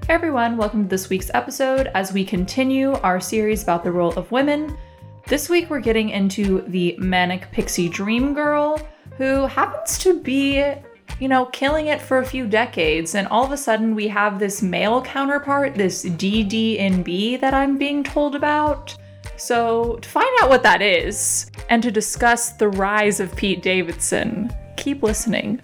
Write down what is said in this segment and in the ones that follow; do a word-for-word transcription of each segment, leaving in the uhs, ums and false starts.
Hey everyone, welcome to this week's episode as we continue our series about the role of women. This week we're getting into the manic pixie dream girl who happens to be, you know, killing it for a few decades, and all of a sudden we have this male counterpart, this D D N B that I'm being told about. So to find out what that is, and to discuss the rise of Pete Davidson, keep listening.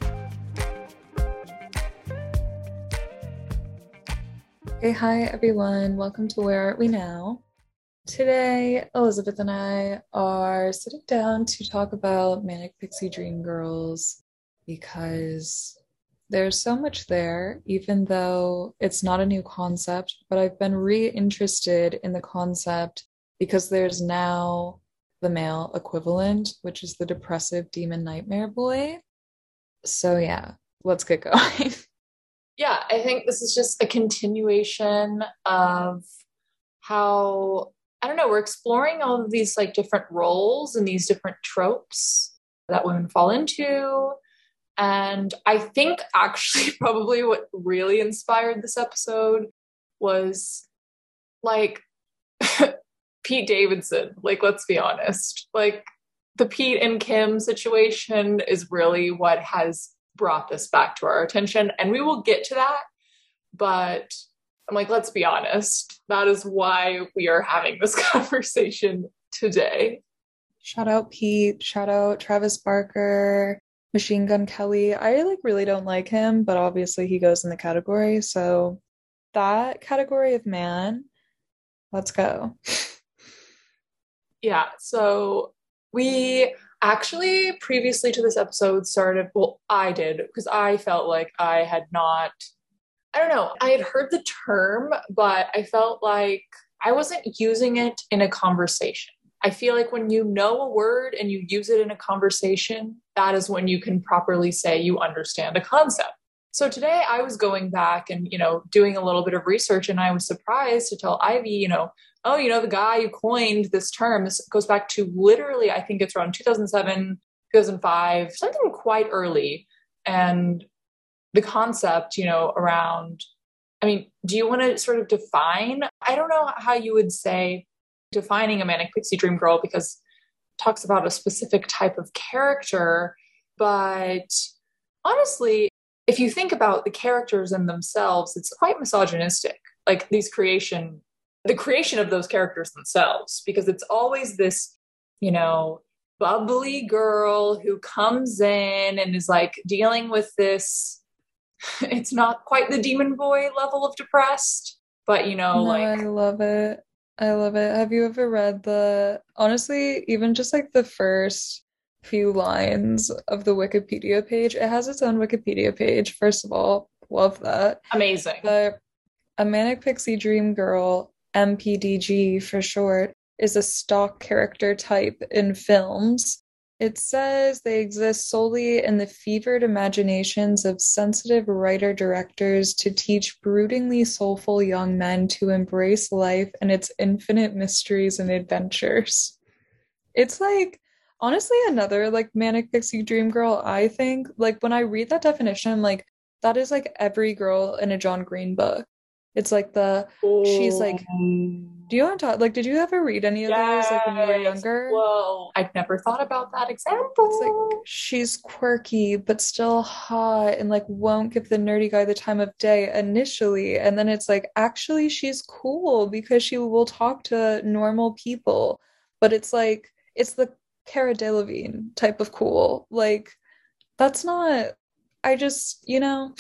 Hey, hi everyone. Welcome to Where Are We Now? Today, Elizabeth and I are sitting down to talk about Manic Pixie Dream Girls because there's so much there, even though it's not a new concept, but I've been re-interested in the concept because there's now the male equivalent, which is the depressive demon nightmare boy. So yeah, let's get going. Yeah, I think this is just a continuation of how, I don't know, we're exploring all of these like different roles and these different tropes that women fall into. And I think actually probably what really inspired this episode was like Pete Davidson. Like, let's be honest. Like, the Pete and Kim situation is really what has brought this back to our attention, and we will get to that, but I'm like, let's be honest, that is why we are having this conversation today. Shout out Pete, shout out Travis Barker, Machine Gun Kelly. I like really don't like him, but obviously he goes in the category, so that category of man, let's go. Yeah, so we actually, previously to this episode started, well, I did, because I felt like I had not, I don't know, I had heard the term, but I felt like I wasn't using it in a conversation. I feel like when you know a word and you use it in a conversation, that is when you can properly say you understand a concept. So today I was going back and, you know, doing a little bit of research, and I was surprised to tell Ivy, you know, oh, you know, the guy who coined this term, this goes back to literally, I think it's around two thousand seven, two thousand five, something quite early. And the concept, you know, around, I mean, do you want to sort of define, I don't know how you would say defining a manic pixie dream girl, because it talks about a specific type of character, but honestly, if you think about the characters in themselves, it's quite misogynistic. Like these creation the creation of those characters themselves, because it's always this, you know, bubbly girl who comes in and is like dealing with this, it's not quite the demon boy level of depressed, but you know, No, like I love it. I love it. Have you ever read the, honestly, even just like the first few lines of the Wikipedia page? It has its own Wikipedia page, first of all. Love that. Amazing. But a manic pixie dream girl, M P D G for short, is a stock character type in films. It says they exist solely in the fevered imaginations of sensitive writer-directors to teach broodingly soulful young men to embrace life and its infinite mysteries and adventures. It's like, honestly, another like manic pixie dream girl, I think. Like when I read that definition, I'm like, that is like every girl in a John Green book. It's like the, oh. She's like, do you want to talk, like, did you ever read any of yes. those, like, when you were younger? Whoa, I've never thought about that example. It's like, she's quirky, but still hot, and, like, won't give the nerdy guy the time of day initially, and then it's like, actually, she's cool, because she will talk to normal people, but it's like, it's the Cara Delevingne type of cool, like, that's not, I just, you know...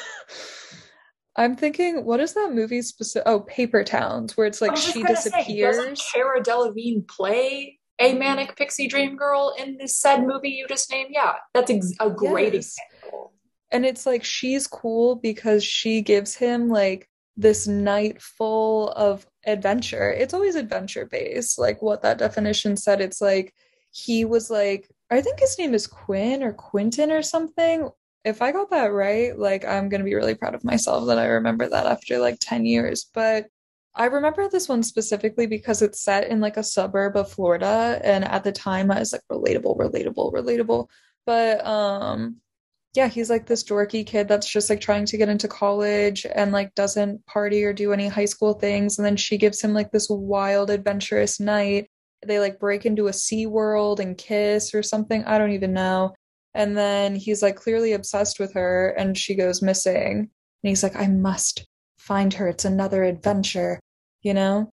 I'm thinking, what is that movie specific? Oh, Paper Towns, where it's like she disappears. Say, doesn't Cara Delevingne play a manic pixie dream girl in this said movie you just named? Yeah, that's ex- a great yes. example. And it's like she's cool because she gives him like this night full of adventure. It's always adventure based, like what that definition said. It's like he was like, I think his name is Quinn or Quentin or something. If I got that right, like, I'm going to be really proud of myself that I remember that after, like, ten years. But I remember this one specifically because it's set in, like, a suburb of Florida. And at the time, I was like, relatable, relatable, relatable. But um, yeah, he's like this dorky kid that's just like trying to get into college and like doesn't party or do any high school things. And then she gives him like this wild, adventurous night. They like break into a sea world and kiss or something. I don't even know. And then he's like clearly obsessed with her and she goes missing. And he's like, I must find her. It's another adventure, you know?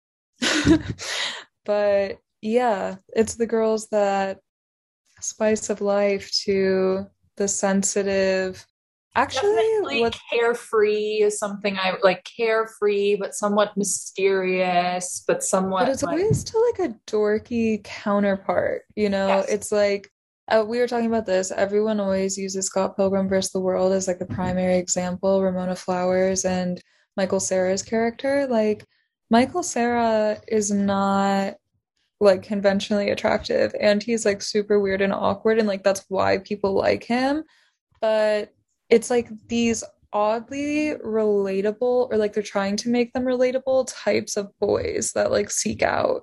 But yeah, it's the girls that spice of life to the sensitive. Actually, Definitely what carefree is something I like, carefree, but somewhat mysterious, but but somewhat it's like, always to like a dorky counterpart, you know? yes. It's like uh, we were talking about this. Everyone always uses Scott Pilgrim versus the World as like the primary example, Ramona Flowers and Michael Cera's character. Like Michael Cera is not like conventionally attractive and he's like super weird and awkward and like that's why people like him. But it's like these oddly relatable or like they're trying to make them relatable types of boys that like seek out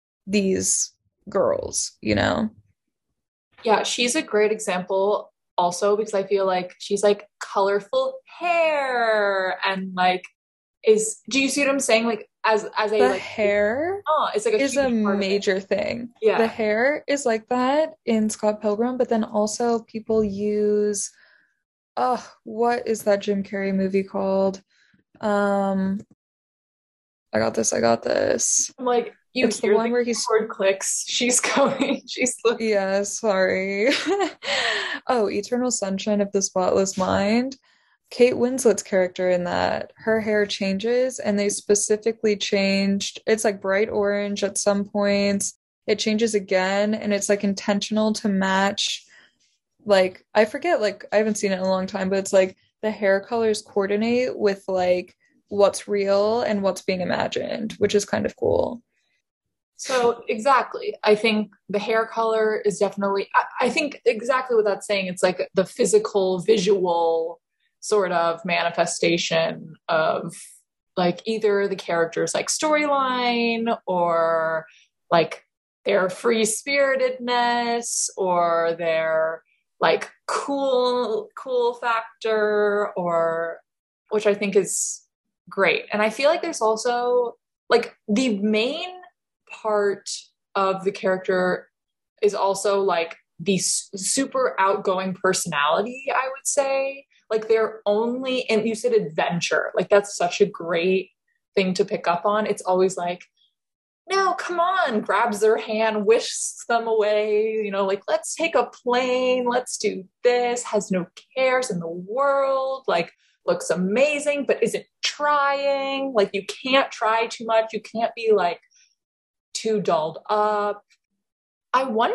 these girls, you know? Yeah, she's a great example also because I feel like she's like colorful hair and like is do you see what I'm saying? Like as as a The like hair oh, it's like a is huge a part of it. major thing. The Yeah. hair is like that in Scott Pilgrim, but then also people use oh, what is that Jim Carrey movie called? Um, I got this, I got this. I'm like you It's the hear one the where he's keyboard clicks. She's going. She's looking. yeah, sorry. Oh, Eternal Sunshine of the Spotless Mind. Kate Winslet's character in that, her hair changes, and they specifically changed. It's like bright orange at some points. It changes again, and it's like intentional to match. Like, I forget, like, I haven't seen it in a long time, but it's like the hair colors coordinate with like what's real and what's being imagined, which is kind of cool. So exactly. I think the hair color is definitely I, I think exactly what that's saying. It's like the physical, visual sort of manifestation of like either the character's like storyline or like their free spiritedness or their like cool cool factor or which I think is great. And I feel like there's also like the main part of the character is also like the s- super outgoing personality, I would say. Like they're only, and you said adventure, like that's such a great thing to pick up on. It's always like, no, come on, grabs their hand, whisks them away, you know, like, let's take a plane, let's do this, has no cares in the world, like, looks amazing, but isn't trying. Like, you can't try too much. You can't be like too dolled up. I wonder,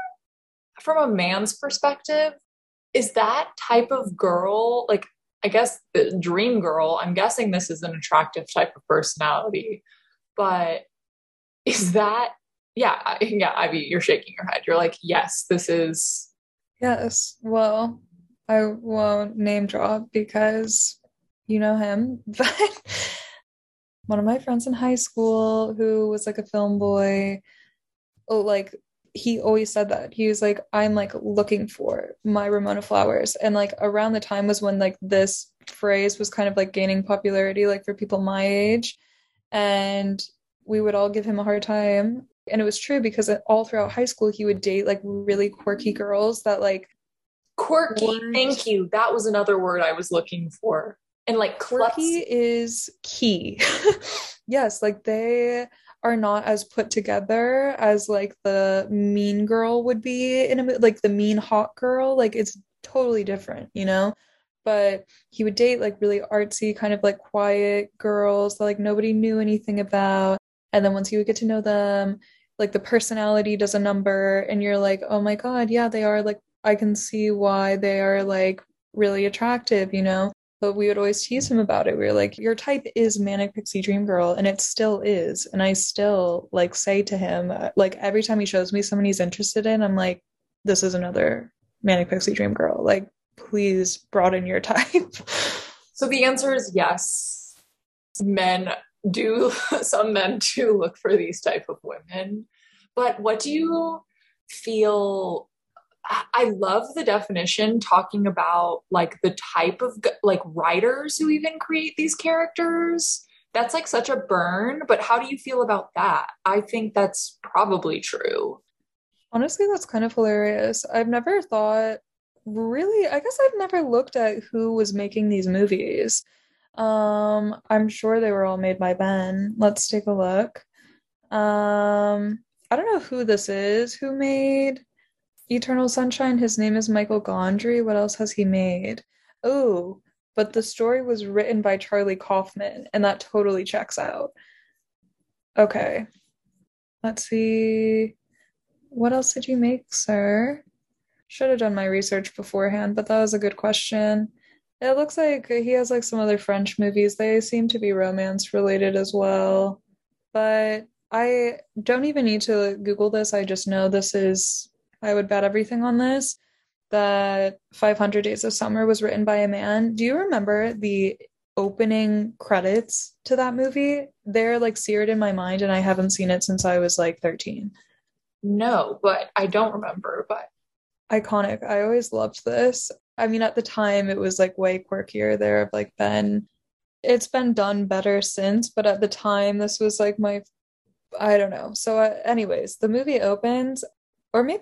from a man's perspective, is that type of girl, like, I guess the dream girl, I'm guessing this is an attractive type of personality, but is that, yeah, yeah, Ivy, you're shaking your head. You're like, yes, this is, Yes, well, I won't name drop because you know him, but one of my friends in high school who was like a film boy, oh, like he always said that. He was like, I'm like looking for my Ramona Flowers. And like around the time was when like this phrase was kind of like gaining popularity, like for people my age. And we would all give him a hard time. And it was true because all throughout high school, he would date like really quirky girls that like quirky. weren't Thank you. That was another word I was looking for. And like quirky klutzy. is key. Yes, like they are not as put together as like the mean girl would be in a mo- like the mean hot girl. Like it's totally different, you know? But he would date like really artsy, kind of like quiet girls that like nobody knew anything about. And then once you would get to know them, like the personality does a number, and you're like, oh my God, yeah, they are like, I can see why they are like really attractive, you know? But we would always tease him about it. We were like, your type is Manic Pixie Dream Girl, and it still is. And I still like say to him, uh, like every time he shows me someone he's interested in, I'm like, this is another Manic Pixie Dream Girl. Like, please broaden your type. So the answer is yes. Men do, some men do look for these type of women. But what do you feel? I love the definition talking about like the type of like writers who even create these characters. That's like such a burn, but how do you feel about that? I think that's probably true. Honestly, that's kind of hilarious. I've never thought, really, I guess I've never looked at who was making these movies. Um, I'm sure they were all made by Ben. Let's take a look. Um, I don't know who this is. Who made Eternal Sunshine? His name is Michael Gondry. What else has he made? Oh, but the story was written by Charlie Kaufman, and that totally checks out. Okay, let's see. What else did you make, sir? Should have done my research beforehand, but that was a good question. It looks like he has like some other French movies. They seem to be romance related as well. But I don't even need to Google this. I just know this is, I would bet everything on this, that five hundred Days of Summer was written by a man. Do you remember the opening credits to that movie? They're like seared in my mind, and I haven't seen it since I was like thirteen. No, but I don't remember, but Iconic. I always loved this. I mean, at the time, it was like way quirkier there of like Ben. It's been done better since, but at the time, this was like my, I don't know. So, uh, anyways, the movie opens, or maybe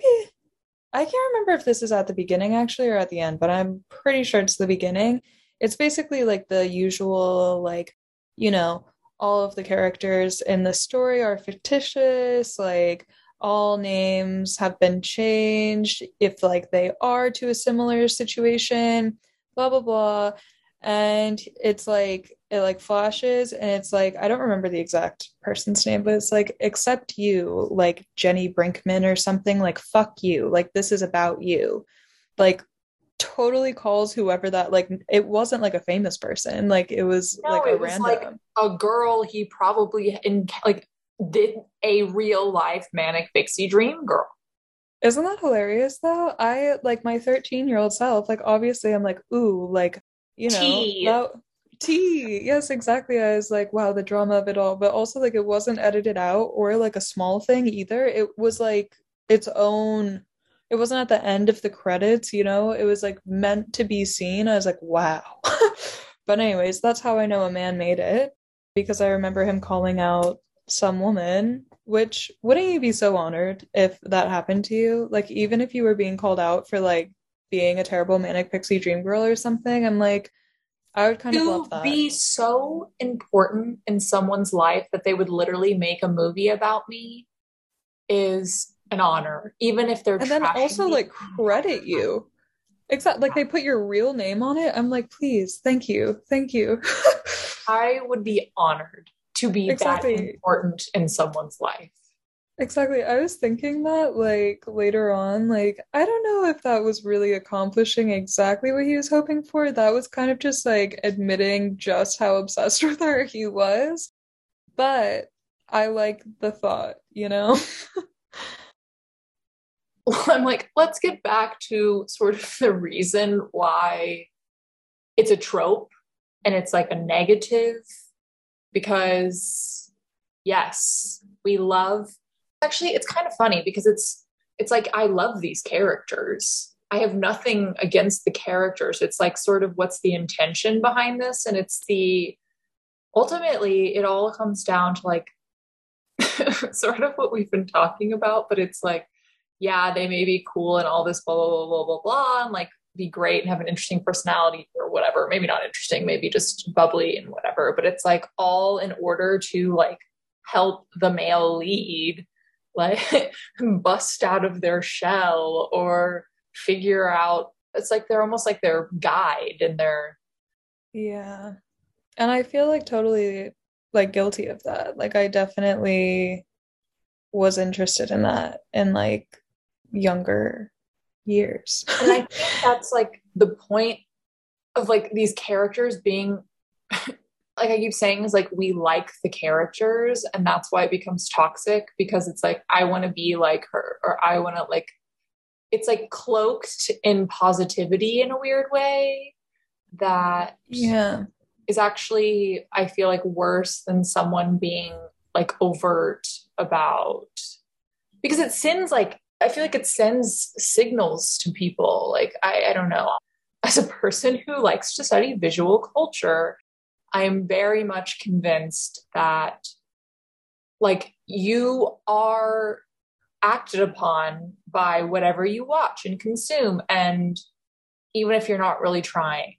I can't remember if this is at the beginning actually or at the end, but I'm pretty sure it's the beginning. It's basically like the usual, like, you know, all of the characters in the story are fictitious, like, all names have been changed if like they are to a similar situation, blah blah blah. And it's like it like flashes and it's like I don't remember the exact person's name, but it's like except you, like Jenny Brinkman or something, like fuck you, like this is about you. Like totally calls whoever that, like it wasn't like a famous person, like it was no, like a it was random, like a girl he probably in like did a real life manic pixie dream girl. Isn't that hilarious though? I like my thirteen year old self, like obviously I'm like, ooh, like, you know, Tea. that tea. Yes, exactly. I was like, wow, the drama of it all. But also like it wasn't edited out or like a small thing either. It was like its own, it wasn't at the end of the credits, you know, it was like meant to be seen. I was like, wow. But anyways, that's how I know a man made it, because I remember him calling out some woman, which wouldn't you be so honored if that happened to you? Like, even if you were being called out for like being a terrible manic pixie dream girl or something, I'm like, I would kind of love To that. be so important in someone's life that they would literally make a movie about me is an honor, even if they're And then also trashing me. like credit you. Exactly. Like they put your real name on it. I'm like, please, thank you. Thank you. I would be honored to be Exactly. that important in someone's life. Exactly. I was thinking that like later on, like I don't know if that was really accomplishing exactly what he was hoping for. That was kind of just like admitting just how obsessed with her he was. But I like the thought, you know? I'm like, let's get back to sort of the reason why it's a trope and it's like a negative, because yes, we love, actually it's kind of funny because it's it's like I love these characters. I have nothing against the characters. It's like sort of what's the intention behind this, and it's the ultimately it all comes down to like sort of what we've been talking about, but it's like, yeah, they may be cool and all this blah blah blah blah blah blah and like be great and have an interesting personality or whatever. Maybe not interesting, maybe just bubbly and whatever, but it's like all in order to like help the male lead like bust out of their shell or figure out, it's like they're almost like their guide and their Yeah. And I feel like totally like guilty of that. Like I definitely was interested in that in like younger years. and I think that's like the point of like these characters being like I keep saying is like we like the characters and that's why it becomes toxic, because it's like I want to be like her, or I want to like, it's like cloaked in positivity in a weird way that Yeah. is actually, I feel like, worse than someone being like overt about, because it sends like I feel like it sends signals to people. Like, I, I don't know. As a person who likes to study visual culture, I am very much convinced that, like, you are acted upon by whatever you watch and consume, and even if you're not really trying.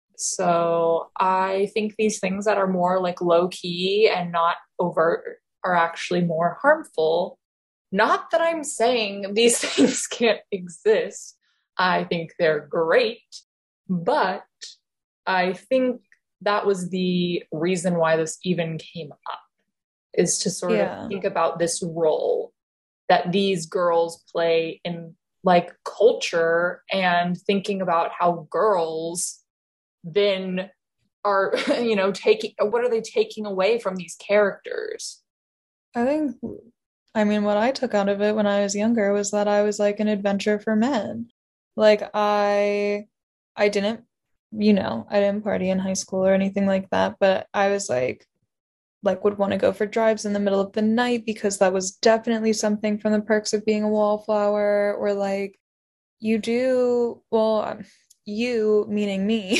So I think these things that are more like low key and not overt are actually more harmful. Not that I'm saying these things can't exist. I think they're great, but I think that was the reason why this even came up, is to sort Yeah. of think about this role that these girls play in like culture, and thinking about how girls then are, you know, taking, what are they taking away from these characters? I think, I mean, what I took out of it when I was younger was that I was like an adventure for men. Like I I didn't, you know, I didn't party in high school or anything like that, but I was like like would want to go for drives in the middle of the night because that was definitely something from the perks of being a wallflower. Or like you do, well, um, you meaning me.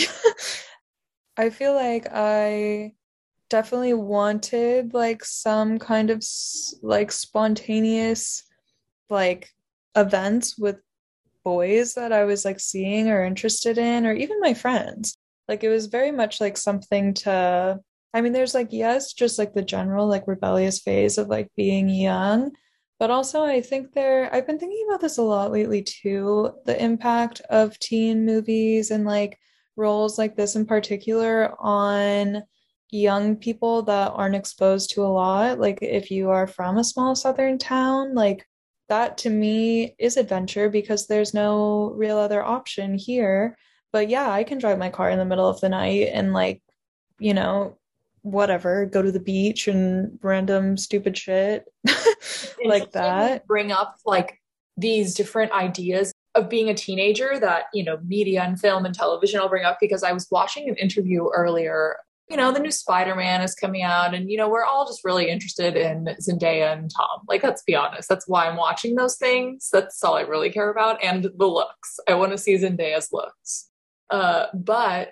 I feel like I definitely wanted like some kind of s- like spontaneous like events with boys that I was like seeing or interested in, or even my friends. Like it was very much like something to, I mean, there's like, yes, just like the general like rebellious phase of like being young, but also I think there, I've been thinking about this a lot lately too, the impact of teen movies and like roles like this in particular on young people that aren't exposed to a lot. Like if you are from a small southern town, like that to me is adventure because there's no real other option here. But yeah, I can drive my car in the middle of the night and like, you know, whatever, go to the beach and random stupid shit like that. Bring up like these different ideas of being a teenager that, you know, media and film and television will bring up, because I was watching an interview earlier. You know, the new Spider-Man is coming out, and, you know, we're all just really interested in Zendaya and Tom. Like, let's be honest. That's why I'm watching those things. That's all I really care about. And the looks. I want to see Zendaya's looks. Uh, but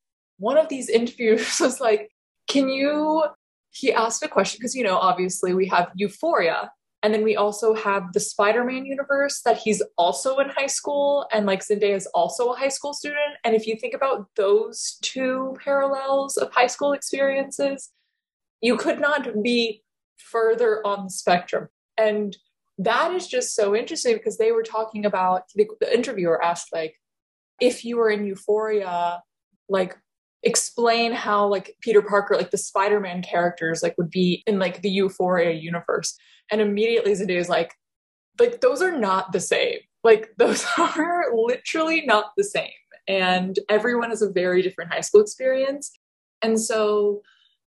one of these interviews was like, can you, he asked a question, because, you know, obviously we have Euphoria, and then we also have the Spider-Man universe that he's also in high school, and like Zendaya is also a high school student. And if you think about those two parallels of high school experiences, you could not be further on the spectrum. And that is just so interesting, because they were talking about, the, the interviewer asked, like, if you were in Euphoria, like, explain how like Peter Parker, like the Spider-Man characters, like would be in like the Euphoria universe. And immediately Zendaya's like, like those are not the same. Like those are literally not the same. And everyone has a very different high school experience. And so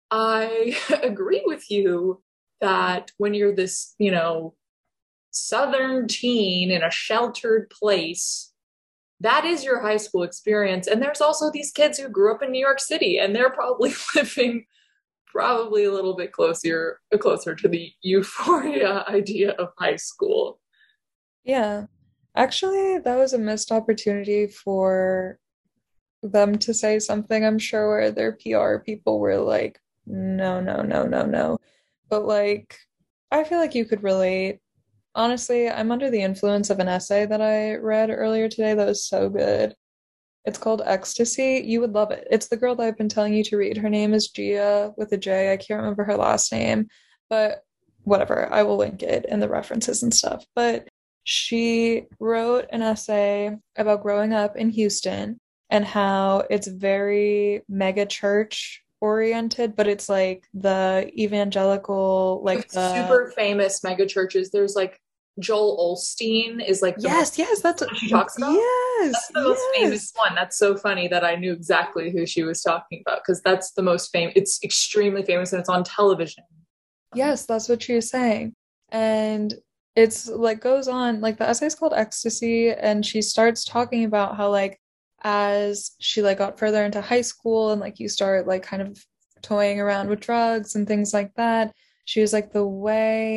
I agree with you that when you're this, you know, Southern teen in a sheltered place, that is your high school experience. And there's also these kids who grew up in New York City, and they're probably living probably a little bit closer closer to the Euphoria idea of high school. Yeah. Actually, that was a missed opportunity for them to say something, I'm sure, where their P R people were like, no, no, no, no, no. But like, I feel like you could relate. Honestly, I'm under the influence of an essay that I read earlier today that was so good. It's called Ecstasy. You would love it. It's the girl that I've been telling you to read. Her name is Gia with a J. I can't remember her last name, but whatever. I will link it in the references and stuff. But she wrote an essay about growing up in Houston and how it's very mega church oriented, but it's like the evangelical, like the super famous mega churches. There's like Joel Osteen is like the yes, most, yes, that's what she talks about. yes, That's the yes. most famous one. That's so funny that I knew exactly who she was talking about, because that's the most famous. It's extremely famous, and it's on television. Yes, that's what she was saying. And it's like goes on, like the essay is called Ecstasy, and she starts talking about how like as she like got further into high school and like you start like kind of toying around with drugs and things like that, she was like the way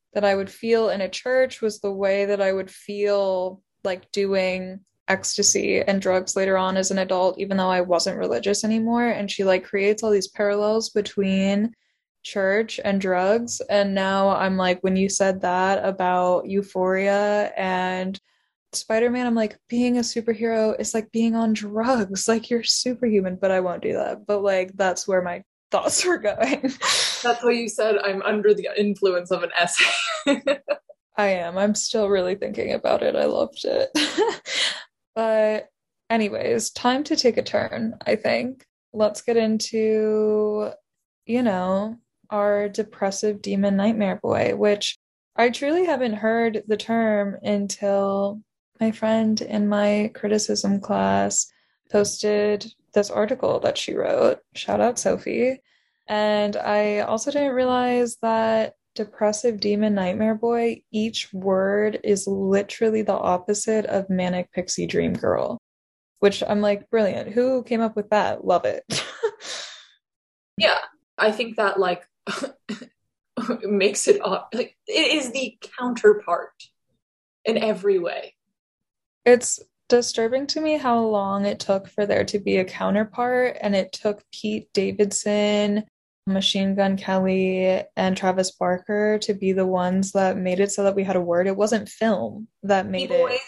that I would feel in a church was the way that I would feel like doing ecstasy and drugs later on as an adult, even though I wasn't religious anymore. And she like creates all these parallels between church and drugs. And now I'm like, when you said that about Euphoria and Spider-Man, I'm like, being a superhero is like being on drugs. Like you're superhuman, but I won't do that. But like that's where my thoughts were going. That's why you said I'm under the influence of an essay. I am. I'm still really thinking about it. I loved it. But anyways, time to take a turn, I think. Let's get into, you know, our depressive demon nightmare boy, which I truly haven't heard the term until my friend in my criticism class posted this article that she wrote. Shout out Sophie. And I also didn't realize that depressive demon nightmare boy, each word is literally the opposite of manic pixie dream girl, which I'm like, brilliant. Who came up with that? Love it. Yeah, I think that like makes it like it is the counterpart in every way. It's disturbing to me how long it took for there to be a counterpart, and it took Pete Davidson, Machine Gun Kelly, and Travis Barker to be the ones that made it so that we had a word. It wasn't film that made it.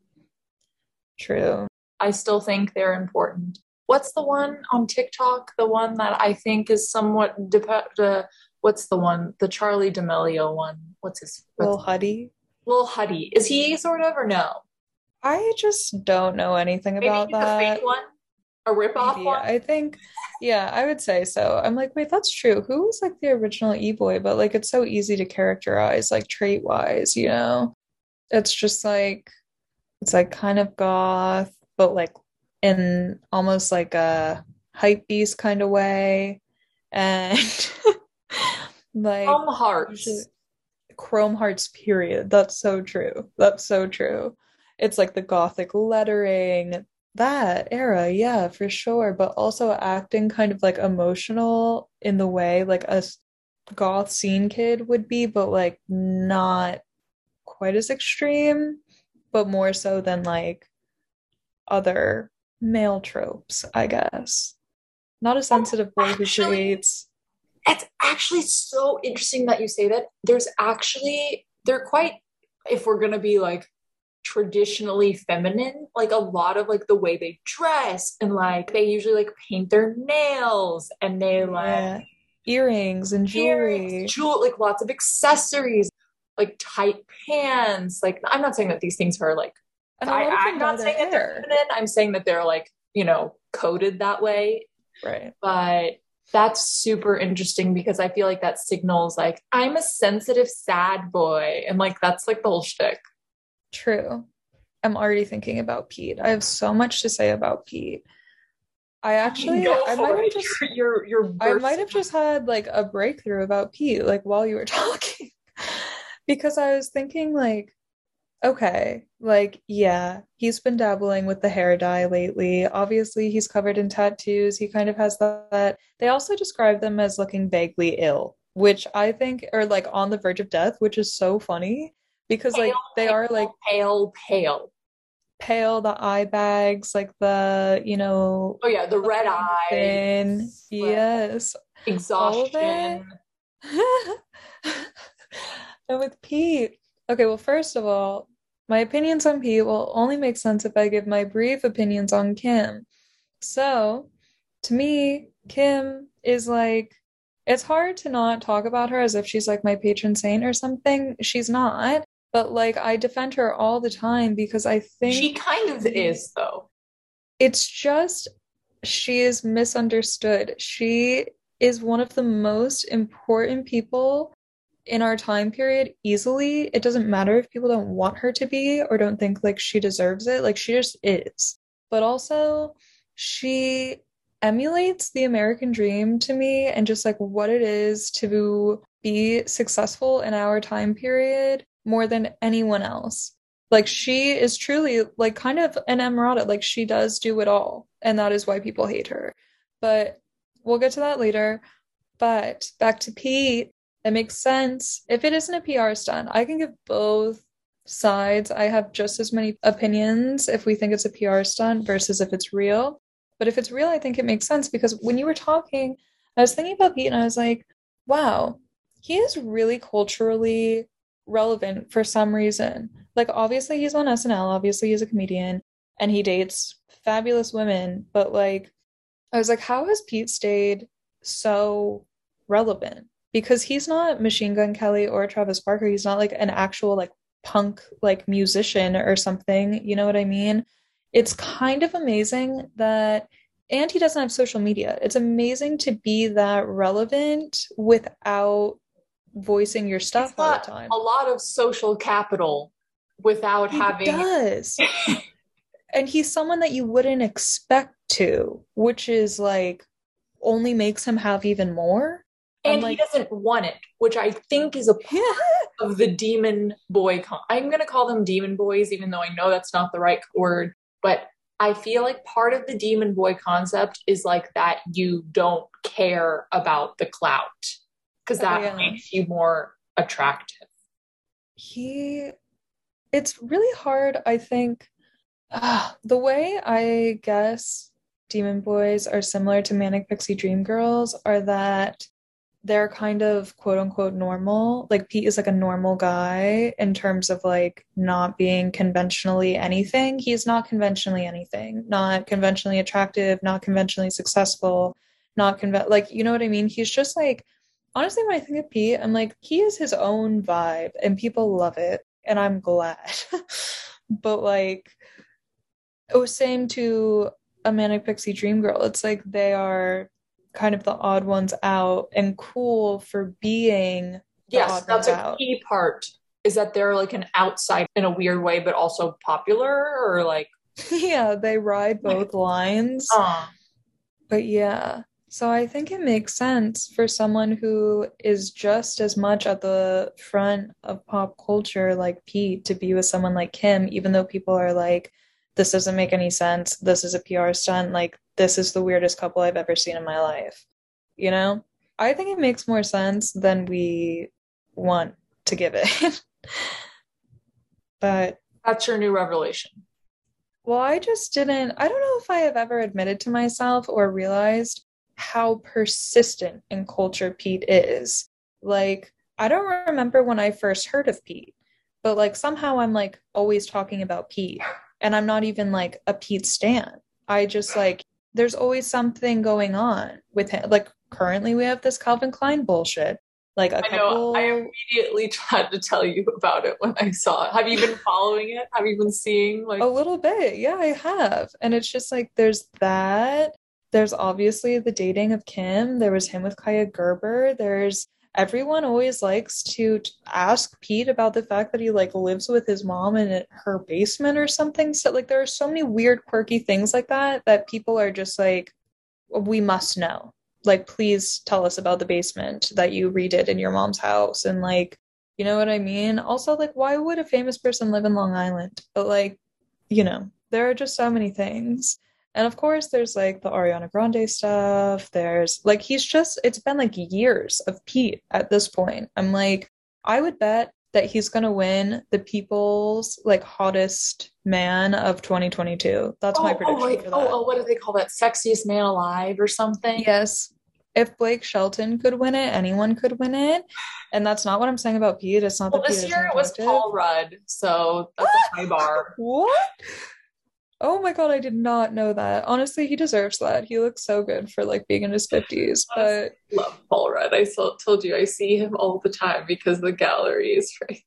True. I still think they're important. What's the one on TikTok? The one that I think is somewhat dep- uh, what's the one? The Charlie D'Amelio one. What's his? Lil Huddy. Lil Huddy. Is he sort of or no? I just don't know anything Maybe about he's that. a fake one? A rip-off Maybe. one? I think, yeah, I would say so. I'm like, wait, that's true. Who was like the original E-boy? But like, it's so easy to characterize, like trait-wise, you know? It's just like, it's like kind of goth, but like in almost like a hype beast kind of way. And like Chrome Hearts. usually- Chrome Hearts, period. That's so true. That's so true. It's like the gothic lettering, that era, yeah, for sure. But also acting kind of like emotional in the way like a goth scene kid would be, but like not quite as extreme, but more so than like other male tropes, I guess. Not a sensitive boy who Actually- creates. It's actually so interesting that you say that. There's actually, they're quite, if we're going to be like traditionally feminine, like a lot of like the way they dress and like they usually like paint their nails and they like Yeah. Earrings and jewelry. earrings, jewel, like lots of accessories, like tight pants. Like I'm not saying that these things are like, And a I, lot of I'm them not dye saying their that they're hair. feminine. I'm saying that they're like, you know, coded that way. Right. But that's super interesting because I feel like that signals like I'm a sensitive sad boy, and like that's like the whole shtick. True. I'm already thinking about Pete. I have so much to say about Pete. I actually, Go I for might have it. just, you're you're I might have just had like a breakthrough about Pete, like while you were talking, because I was thinking like, okay, like, yeah, he's been dabbling with the hair dye lately. Obviously, he's covered in tattoos. He kind of has that. They also describe them as looking vaguely ill, which I think are like on the verge of death, which is so funny because like Pale, they pale, are like pale, pale. pale, the eye bags, like the, you know, Oh yeah, the red thin. eyes, Yes. All of it. exhaustion. And with Pete, okay, well, first of all, my opinions on Pete will only make sense if I give my brief opinions on Kim. So, to me, Kim is like, it's hard to not talk about her as if she's like my patron saint or something. She's not, but like I defend her all the time because I think She kind of is though. it's just she is misunderstood. She is one of the most important people in our time period easily. It doesn't matter if people don't want her to be or don't think like she deserves it. Like she just is. But also she emulates the American dream to me and just like what it is to be successful in our time period more than anyone else. Like she is truly like kind of an Emerauda. Like she does do it all. And that is why people hate her. But we'll get to that later. But back to Pete. It makes sense. If it isn't a P R stunt, I can give both sides. I have just as many opinions if we think it's a P R stunt versus if it's real. But if it's real, I think it makes sense because when you were talking, I was thinking about Pete and I was like, wow, he is really culturally relevant for some reason. Like, obviously, he's on S N L, obviously, he's a comedian, and he dates fabulous women. But, like, I was like, how has Pete stayed so relevant? Because he's not Machine Gun Kelly or Travis Barker. He's not like an actual, like, punk, like, musician or something. You know what I mean? It's kind of amazing that, and he doesn't have social media. It's amazing to be that relevant without voicing your stuff It's all the not time. a lot of social capital without He having. does. And he's someone that you wouldn't expect to, which is like only makes him have even more. I'm And he like, doesn't want it, which I think is a part of the demon boy. Con- I'm going to call them demon boys, even though I know that's not the right word. But I feel like part of the demon boy concept is like that you don't care about the clout because that Oh, yeah. makes you more attractive. he, it's really hard, I think. Ah, the way I guess Demon Boys are similar to Manic Pixie Dream Girls are that they're kind of quote unquote normal. Like Pete is like a normal guy in terms of like not being conventionally anything. He's not conventionally anything, not conventionally attractive, not conventionally successful, not conven like, you know what I mean? He's just like, honestly, when I think of Pete, I'm like, he is his own vibe and people love it. And I'm glad. But like, it was same to a Manic Pixie Dream Girl. It's like they are kind of the odd ones out and cool for being the Yes, odd that's ones a out. key part is that they're like an outside in a weird way, but also popular or like, Yeah, they ride both lines. uh, But yeah, so I think it makes sense for someone who is just as much at the front of pop culture like Pete to be with someone like Kim, even though people are like, this doesn't make any sense. This is a P R stunt. Like, this is the weirdest couple I've ever seen in my life. You know? I think it makes more sense than we want to give it. But that's your new revelation. well, I just didn't, I don't know if I have ever admitted to myself or realized how persistent in culture Pete is. Like, I don't remember when I first heard of Pete, but like somehow I'm like always talking about Pete, and I'm not even like a Pete stan. I just like, there's always something going on with him. Like, currently we have this Calvin Klein bullshit. Like, a I couple. know. I immediately tried to tell you about it when I saw it. Have you been following it? Have you been seeing like A little bit. Yeah, I have. And it's just like there's that. There's obviously the dating of Kim. There was him with Kaya Gerber. There's everyone always likes to t- ask Pete about the fact that he like lives with his mom in it- her basement or something. So like there are so many weird, quirky things like that that people are just like, we must know. Like, please tell us about the basement that you redid in your mom's house. And like, you know what I mean? Also, like, why would a famous person live in Long Island? But like, you know, there are just so many things. And of course, there's like the Ariana Grande stuff. There's like, he's just, it's been like years of Pete at this point. I'm like, I would bet that he's going to win the people's like hottest man of twenty twenty-two. That's oh, my oh, prediction like, for that. oh, oh, what do they call that? Sexiest man alive or something? Yes. If Blake Shelton could win it, anyone could win it. And that's not what I'm saying about Pete. It's not Well, that this Pete year isn't it was attractive. Paul Rudd, so that's a high bar. What? Oh my God, I did not know that. Honestly, he deserves that. He looks so good for like being in his fifties. But I love Paul Rudd. I so, told you I see him all the time because the gallery is right.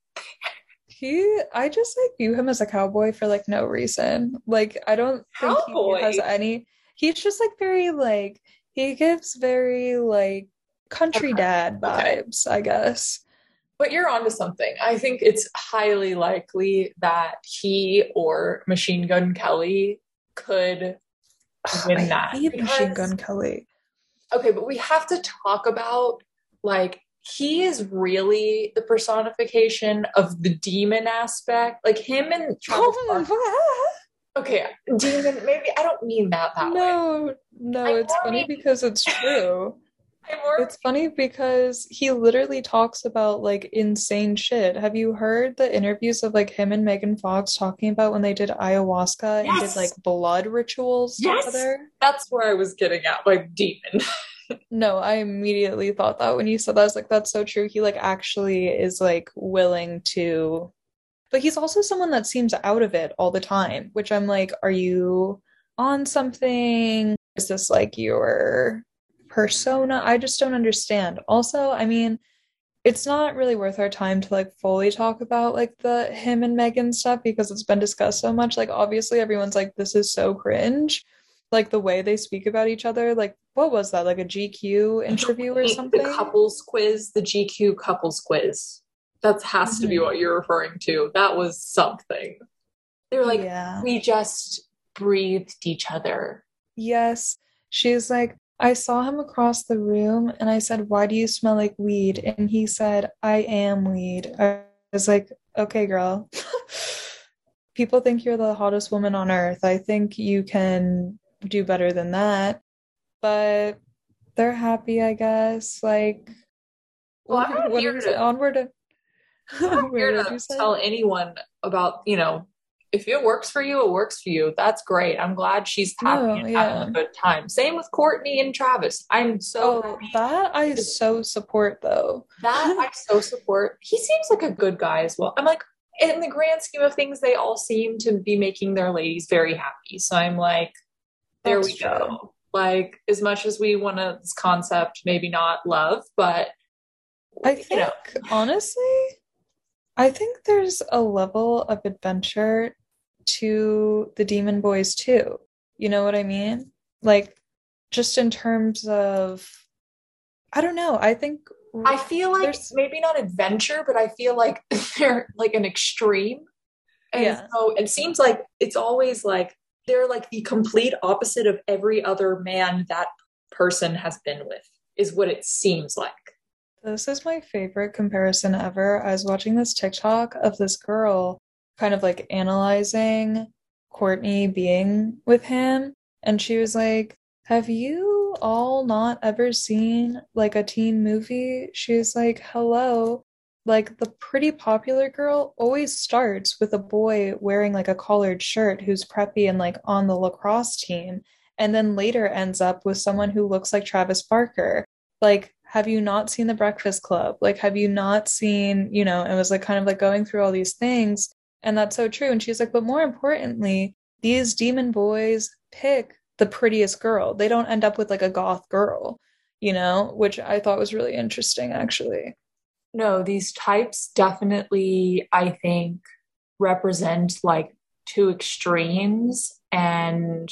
he, I just like view him as a cowboy for like no reason. Like, I don't think Cowboy? he has any. He's just like very like, he gives very like country dad Okay. vibes, I guess. But you're onto something. I think it's highly likely that he or Machine Gun Kelly could win I that. hate Machine Because- Gun Kelly. Okay, but we have to talk about like he is really the personification of the demon aspect. Like him and Travis Barker. Okay, demon, maybe I don't mean that that way. No, no, I it's don't funny mean- because it's true. I'm more It's funny because he literally talks about like insane shit. Have you heard the interviews of like him and Megan Fox talking about when they did ayahuasca and did like yes, blood rituals yes. together? That's where I was getting at, like demon. No, I immediately thought that when you said that. I was like, that's so true. He like actually is like willing to, but he's also someone that seems out of it all the time, which I'm like, are you on something? Is this like your persona? I just don't understand. Also, I mean, it's not really worth our time to like fully talk about like the him and Megan stuff because it's been discussed so much. Like obviously everyone's like this is so cringe. Like the way they speak about each other. Like what was that? Like a G Q interview or The something? couples quiz, the G Q couples quiz. That has to be Hmm. what you're referring to. That was something. They were like, Yeah. we just breathed each other. Yes. She's like, I saw him across the room and I said, why do you smell like weed? And he said, I am weed. I was like, okay, girl. People think you're the hottest woman on earth. I think you can do better than that. But they're happy, I guess. Like, Well, I'm not what here did you say? to Onward. to- I'm not Wait, here what did to you say? tell anyone about, you know, if it works for you, it works for you. That's great. I'm glad she's happy No, and having a yeah. good time. Same with Courtney and Travis. I'm so Oh, that I happy. so support though. That I so support. He seems like a good guy as well. I'm like, in the grand scheme of things, they all seem to be making their ladies very happy. So I'm like, there That's we true. go. Like, as much as we want to, this concept, maybe not love, but, I you know, think, honestly, I think there's a level of adventure to the Demon Boys too. You know what I mean? Like, just in terms of, I don't know. I think I feel like there's, maybe not adventure, but I feel like they're like an extreme. And yeah, so it seems like it's always like they're like the complete opposite of every other man that person has been with, is what it seems like. this is my favorite comparison ever. I was watching this TikTok of this girl kind of like analyzing Courtney being with him, and she was like, have you all not ever seen like a teen movie? She was like, hello. Like the pretty popular girl always starts with a boy wearing like a collared shirt who's preppy and like on the lacrosse team, and then later ends up with someone who looks like Travis Barker. Like, have you not seen The Breakfast Club? Like, have you not seen, you know, it was like kind of like going through all these things. And that's so true. And she's like, but more importantly, these demon boys pick the prettiest girl. They don't end up with like a goth girl, you know, which I thought was really interesting, actually. No, these types definitely, I think, represent like two extremes, and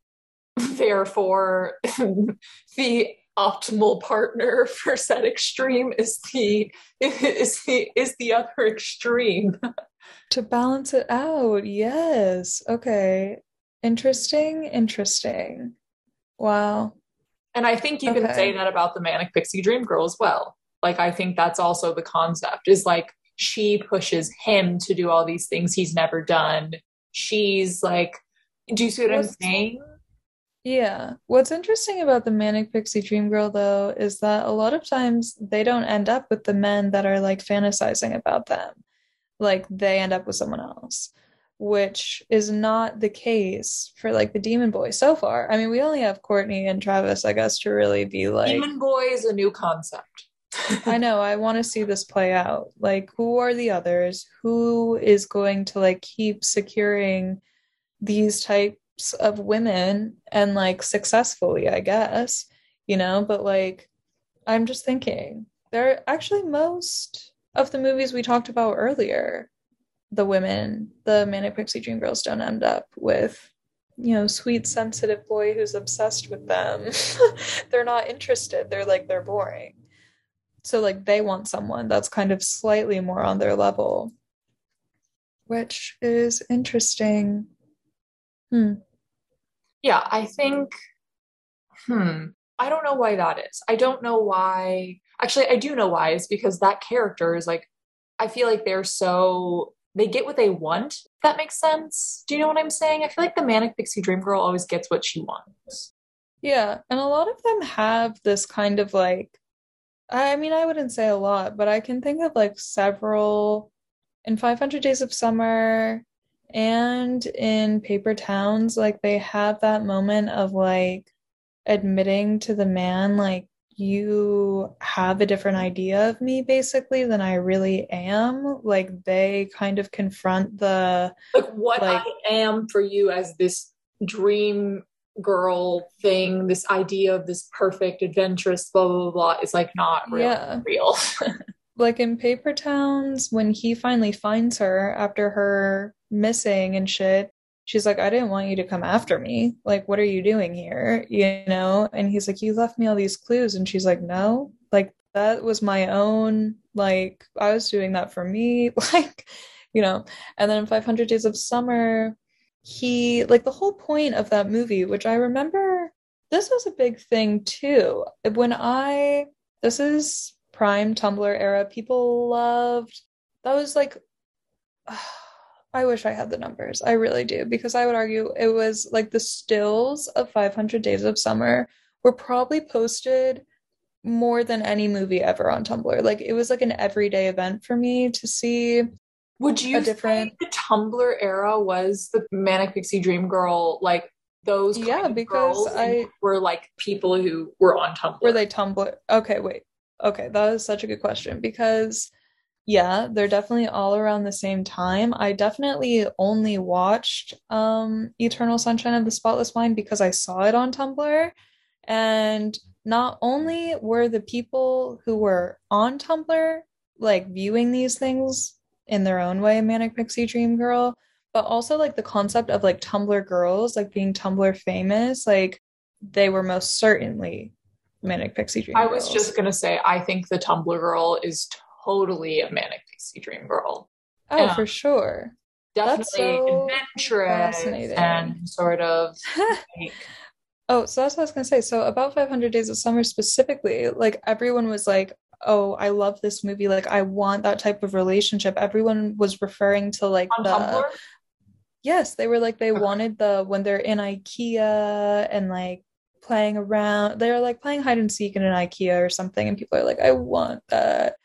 therefore the optimal partner for said extreme is the is the is the other extreme. To balance it out, yes. Okay. Interesting, interesting. Wow. And I think you can say Okay. that about the Manic Pixie Dream Girl as well. Like, I think that's also the concept, is like she pushes him to do all these things he's never done. She's like, do you see what I'm What's saying? Yeah. What's interesting about the Manic Pixie Dream Girl, though, is that a lot of times they don't end up with the men that are like fantasizing about them. Like they end up with someone else, which is not the case for like the Demon Boy so far. I mean, we only have Courtney and Travis, I guess, to really be like, Demon Boy is a new concept. I know, I want to see this play out. Like, who are the others? Who is going to like keep securing these types of women and like successfully, I guess, you know, but like I'm just thinking there actually most of the movies we talked about earlier, the women, the Manic Pixie Dream Girls don't end up with, you know, sweet, sensitive boy who's obsessed with them. They're not interested. They're like, they're boring. So, like, they want someone that's kind of slightly more on their level, which is interesting. Hmm. Yeah, I think, hmm, I don't know why that is. I don't know why. Actually, I do know why. It's because that character is like, I feel like they're so, they get what they want, if that makes sense. Do you know what I'm saying? I feel like the Manic Pixie Dream Girl always gets what she wants. Yeah, and a lot of them have this kind of like, I mean, I wouldn't say a lot, but I can think of like several in five hundred Days of Summer and in Paper Towns, like they have that moment of like admitting to the man, like, you have a different idea of me basically than I really am. Like they kind of confront the Like what I like am for you as this dream girl thing, this idea of this perfect adventurous blah blah blah, blah is like not really yeah. real. Like in Paper Towns, when he finally finds her after her missing and shit, she's like, I didn't want you to come after me. Like, what are you doing here? You know? And he's like, you left me all these clues. And she's like, no, like, that was my own, like, I was doing that for me. Like, you know? And then in five hundred Days of Summer, he, like, the whole point of that movie, which I remember, this was a big thing too. When I, this is prime Tumblr era, people loved that was like I wish I had the numbers. I really do, because I would argue it was like the stills of five hundred Days of Summer were probably posted more than any movie ever on Tumblr. Like it was like an everyday event for me to see Would you a different say the Tumblr era was the Manic Pixie Dream Girl, like those yeah, kind of because girls, and I were like people who were on Tumblr? were they Tumblr? Okay, wait. Okay, that is such a good question because yeah, they're definitely all around the same time. I definitely only watched um Eternal Sunshine of the Spotless Mind because I saw it on Tumblr. And not only were the people who were on Tumblr like viewing these things in their own way, Manic Pixie Dream Girl, but also like the concept of like Tumblr girls, like being Tumblr famous, like they were most certainly Manic Pixie Dream I was Girls. just gonna say, I think the Tumblr girl is totally a Manic Pixie Dream Girl. Oh, Um, for sure. That's definitely so adventurous fascinating. and sort of like, Oh, so that's what I was gonna say. So about five hundred Days of Summer specifically, like everyone was like, "Oh, I love this movie. Like I want that type of relationship." Everyone was referring to like on the Tumblr. yes, they were like they Okay. wanted the when they're in IKEA and like playing around. They're like playing hide and seek in an IKEA or something, and people are like, "I want that."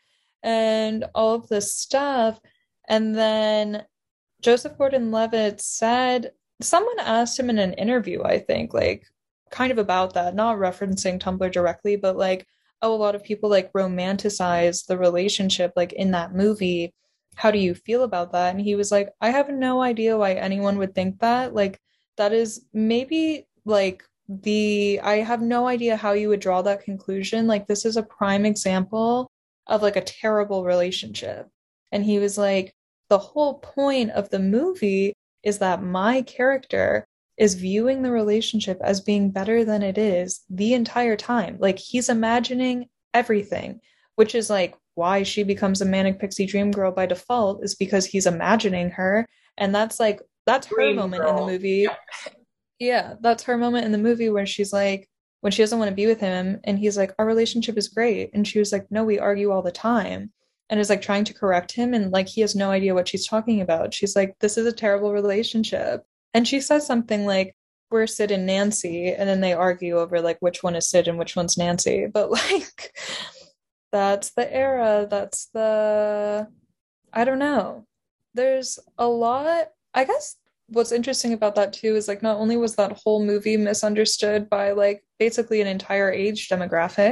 And all of this stuff. And then Joseph Gordon-Levitt said someone asked him in an interview, I think, like kind of about that, not referencing Tumblr directly, but like, oh, a lot of people like romanticize the relationship like in that movie. How do you feel about that? And he was like, I have no idea why anyone would think that. Like, that is maybe like the, I have no idea how you would draw that conclusion. Like, this is a prime example of like a terrible relationship. And he was like, the whole point of the movie is that my character is viewing the relationship as being better than it is the entire time. Like he's imagining everything, which is like why she becomes a manic pixie dream girl by default, is because he's imagining her. And that's like, that's her Dream moment in the girl. movie. Yeah. Yeah, that's her moment in the movie where she's like, when she doesn't want to be with him, and he's like, our relationship is great. And she was like, no, we argue all the time. And is like trying to correct him. And like, he has no idea what she's talking about. She's like, this is a terrible relationship. And she says something like, we're Sid and Nancy. And then they argue over like which one is Sid and which one's Nancy. But like, that's the era. That's the, I don't know. There's a lot, I guess what's interesting about that too is like not only was that whole movie misunderstood by like basically an entire age demographic,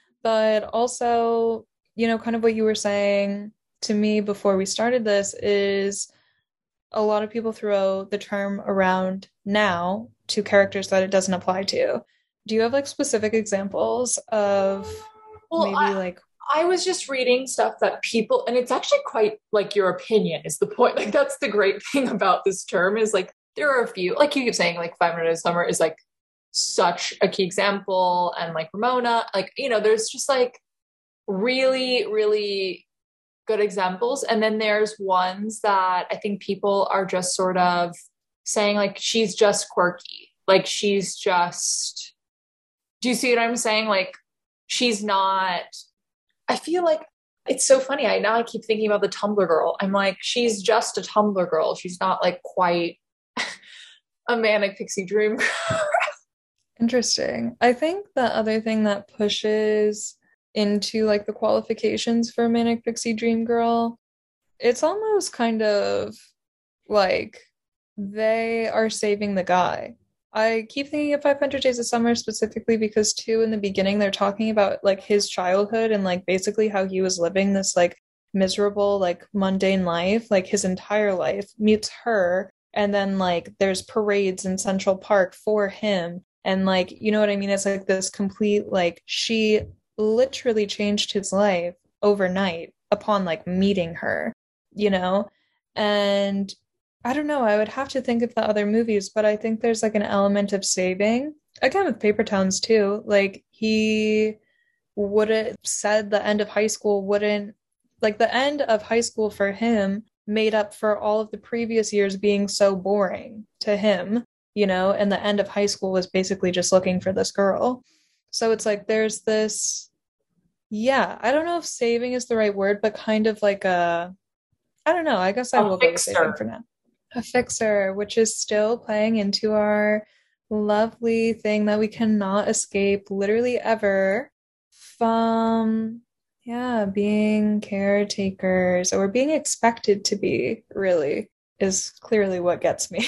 but also, you know, kind of what you were saying to me before we started this is a lot of people throw the term around now to characters that it doesn't apply to. Do you have like specific examples of Well, maybe I, like I was just reading stuff that people, and it's actually quite like your opinion is the point. Like that's the great thing about this term is like there are a few, like you keep saying, like five hundred Days of Summer is like such a key example, and like Ramona, like you know, there's just like really, really good examples, and then there's ones that I think people are just sort of saying like she's just quirky, like she's just. Do you see what I'm saying? Like she's not. I feel like it's so funny. I now I keep thinking about the Tumblr girl. I'm like, she's just a Tumblr girl. She's not like quite a manic pixie dream girl. Interesting. I think the other thing that pushes into like the qualifications for Manic Pixie Dream Girl, it's almost kind of like they are saving the guy. I keep thinking of five hundred Days of Summer specifically because too in the beginning they're talking about like his childhood and like basically how he was living this like miserable like mundane life like his entire life meets her, and then like there's parades in Central Park for him, and like you know what I mean, it's like this complete like she literally changed his life overnight upon like meeting her, you know. And I don't know, I would have to think of the other movies, but I think there's like an element of saving. Again, with Paper Towns too. Like he wouldn't said the end of high school wouldn't like the end of high school for him made up for all of the previous years being so boring to him, you know, and the end of high school was basically just looking for this girl. So it's like there's this, yeah, I don't know if saving is the right word, but kind of like a, I don't know, I guess I A will go with fixer. saving for now. A fixer, which is still playing into our lovely thing that we cannot escape literally ever from, yeah, being caretakers or being expected to be, really, is clearly what gets me.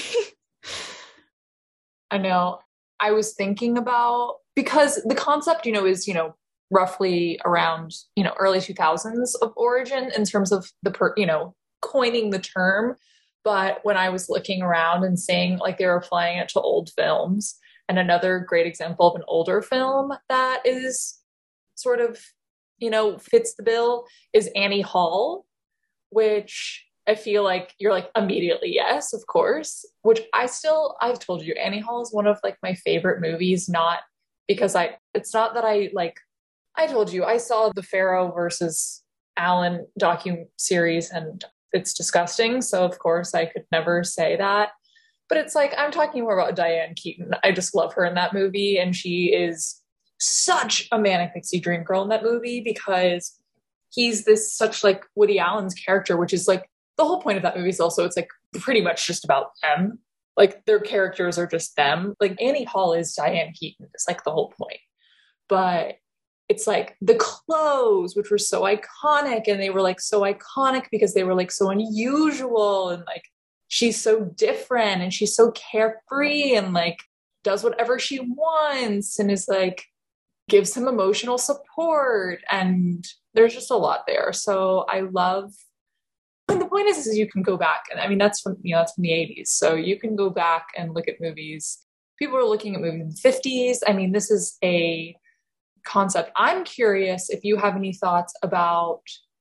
I know. I was thinking about, because the concept, you know, is, you know, roughly around, you know, early two thousands of origin in terms of the, per, you know, coining the term. But when I was looking around and seeing like they were applying it to old films, and another great example of an older film that is sort of, you know, fits the bill is Annie Hall, which I feel like you're like immediately, yes, of course, which I still, I've told you, Annie Hall is one of like my favorite movies, not because I, it's not that I like, I told you, I saw the Pharaoh versus Allen docu series and it's disgusting. So of course I could never say that, but it's like, I'm talking more about Diane Keaton. I just love her in that movie. And she is such a manic pixie dream girl in that movie because he's this such like Woody Allen's character, which is like the whole point of that movie is also, it's like pretty much just about them. Like their characters are just them. Like Annie Hall is Diane Keaton. It's like the whole point. But it's like the clothes, which were so iconic, and they were like so iconic because they were like so unusual, and like she's so different and she's so carefree and like does whatever she wants and is like gives him emotional support, and there's just a lot there. So I love, and the point is, is you can go back, and I mean that's from, you know, that's from the eighties, so you can go back and look at movies. People are looking at movies in the fifties. I mean, this is a concept. I'm curious if you have any thoughts about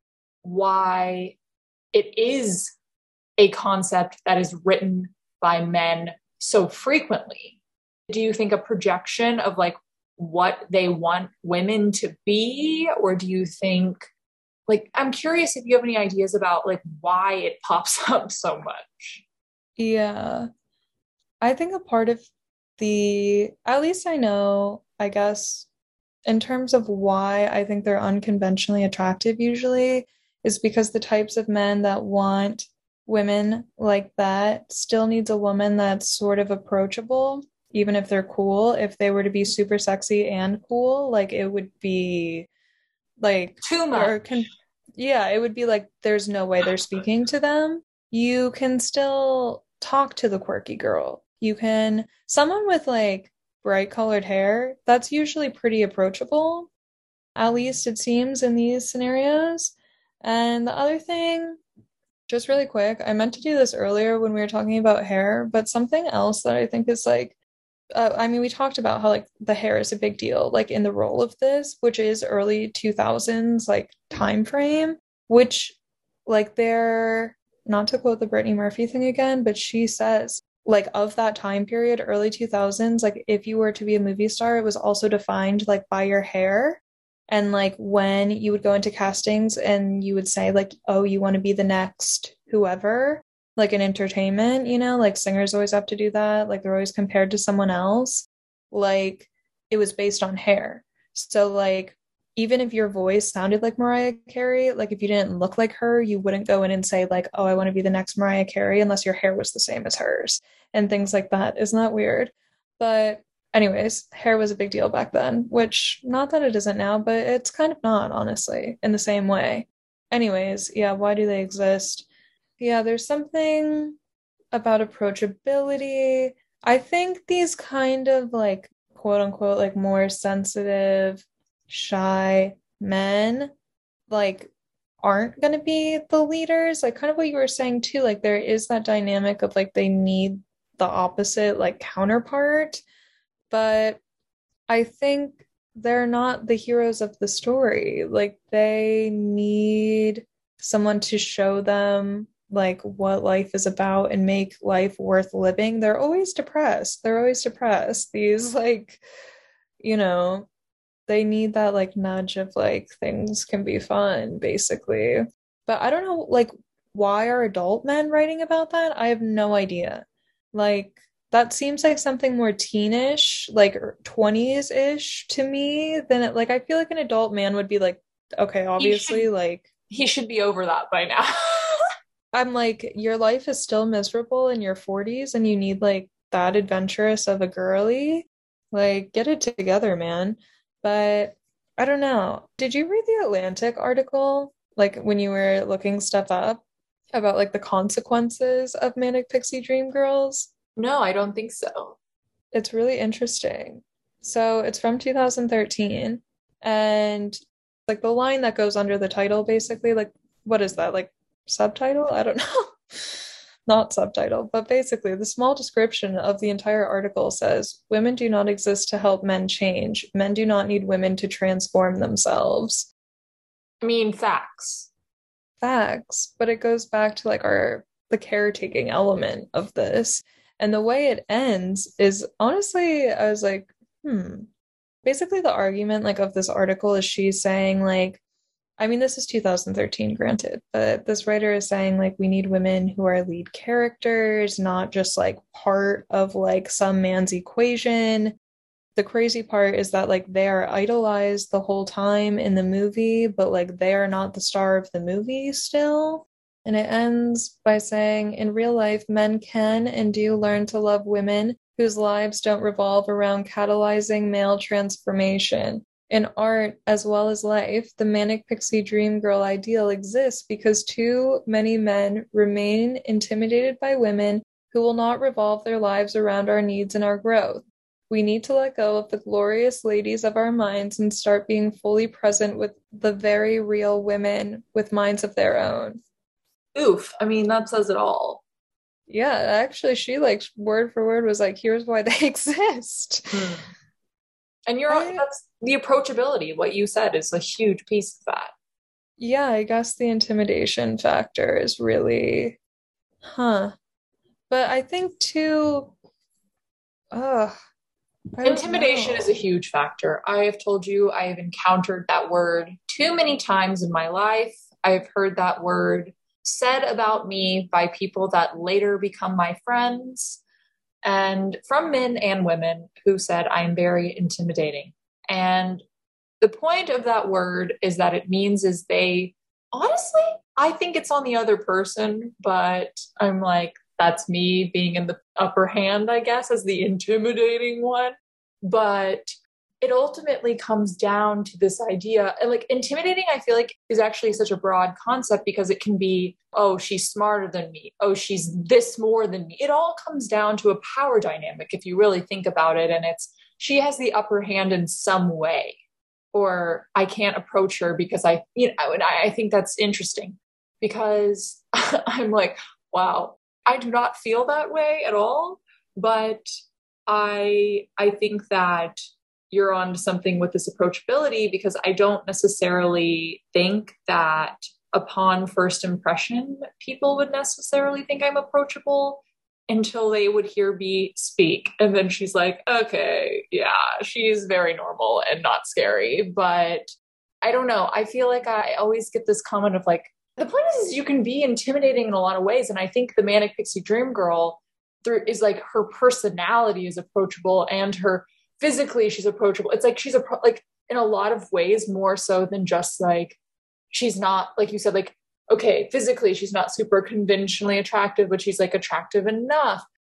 why it is a concept that is written by men so frequently. Do you think a projection of like what they want women to be, or do you think, like, I'm curious if you have any ideas about like why it pops up so much? Yeah, I think a part of the, at least I know, I guess, in terms of why I think they're unconventionally attractive usually, is because the types of men that want women like that still needs a woman that's sort of approachable, even if they're cool. If they were to be super sexy and cool, like it would be like Too much. Or can, yeah, it would be like there's no way they're speaking to them. You can still talk to the quirky girl. You can, someone with like bright colored hair, that's usually pretty approachable. At least it seems in these scenarios. And the other thing, just really quick, I meant to do this earlier when we were talking about hair, but something else that I think is like, uh, I mean, we talked about how like the hair is a big deal, like in the role of this, which is early two thousands, like time frame, which like they're, not to quote the Brittany Murphy thing again, but she says, like of that time period, early two thousands, like if you were to be a movie star, it was also defined like by your hair. And like when you would go into castings and you would say like, oh, you want to be the next whoever, like in entertainment, you know, like singers always have to do that. Like they're always compared to someone else. Like it was based on hair. So like, even if your voice sounded like Mariah Carey, like if you didn't look like her, you wouldn't go in and say like, oh, I want to be the next Mariah Carey unless your hair was the same as hers and things like that. Isn't that weird? But Anyways, hair was a big deal back then, which not that it isn't now, but it's kind of not, honestly, in the same way. Anyways, yeah, why do they exist? Yeah, there's something about approachability. I think these kind of like quote unquote like more sensitive, shy men like aren't going to be the leaders. Like kind of what you were saying too, like there is that dynamic of like they need the opposite like counterpart, but I think they're not the heroes of the story. Like they need someone to show them like what life is about and make life worth living. They're always depressed. They're always depressed. These like, you know, they need that like nudge of like things can be fun, basically. But I don't know like why are adult men writing about that? I have no idea. Like that seems like something more teenish, like twenties-ish to me than it, like I feel like an adult man would be like, okay, obviously, he should, like he should be over that by now. I'm like, your life is still miserable in your forties and you need like that adventurous of a girly. Like, get it together, man. But I don't know. Did you read the Atlantic article, like when you were looking stuff up about like the consequences of Manic Pixie Dream Girls? No, I don't think so. It's really interesting. So it's from two thousand thirteen, and like the line that goes under the title, basically, like, what is that? Like subtitle? I don't know. Not subtitle, but basically the small description of the entire article says, women do not exist to help men change. Men do not need women to transform themselves. I mean, facts. Facts. But it goes back to like our, the caretaking element of this. And the way it ends is honestly, I was like, hmm. Basically the argument like of this article is she's saying like, I mean, this is two thousand thirteen, granted, but this writer is saying like we need women who are lead characters, not just like part of like some man's equation. The crazy part is that like they are idolized the whole time in the movie, but like they are not the star of the movie still. And it ends by saying, in real life, men can and do learn to love women whose lives don't revolve around catalyzing male transformation. In art, as well as life, the Manic Pixie Dream Girl ideal exists because too many men remain intimidated by women who will not revolve their lives around our needs and our growth. We need to let go of the glorious ladies of our minds and start being fully present with the very real women with minds of their own. Oof. I mean, that says it all. Yeah, actually, she like word for word was like, here's why they exist. Hmm. And you're I, that's the approachability. What you said is a huge piece of that. Yeah, I guess the intimidation factor is really, huh. But I think too, uh, intimidation is a huge factor. I have told you I have encountered that word too many times in my life. I've heard that word said about me by people that later become my friends. And from men and women who said I am very intimidating. And the point of that word is that it means is they, honestly, I think it's on the other person, but I'm like, that's me being in the upper hand, I guess, as the intimidating one. But it ultimately comes down to this idea, and like intimidating, I feel like is actually such a broad concept because it can be, oh, she's smarter than me. Oh, she's this more than me. It all comes down to a power dynamic if you really think about it. And it's, she has the upper hand in some way, or I can't approach her because I, you know, and I, I think that's interesting because I'm like, wow, I do not feel that way at all. But I, I think that you're on to something with this approachability because I don't necessarily think that upon first impression, people would necessarily think I'm approachable until they would hear me speak. And then she's like, okay, yeah, she's very normal and not scary. But I don't know. I feel like I always get this comment of like, the point is, is you can be intimidating in a lot of ways. And I think the Manic Pixie Dream Girl through is like her personality is approachable and her physically she's approachable. It's like she's a like in a lot of ways more so than just like she's not, like you said, like, okay, physically she's not super conventionally attractive, but she's like attractive enough.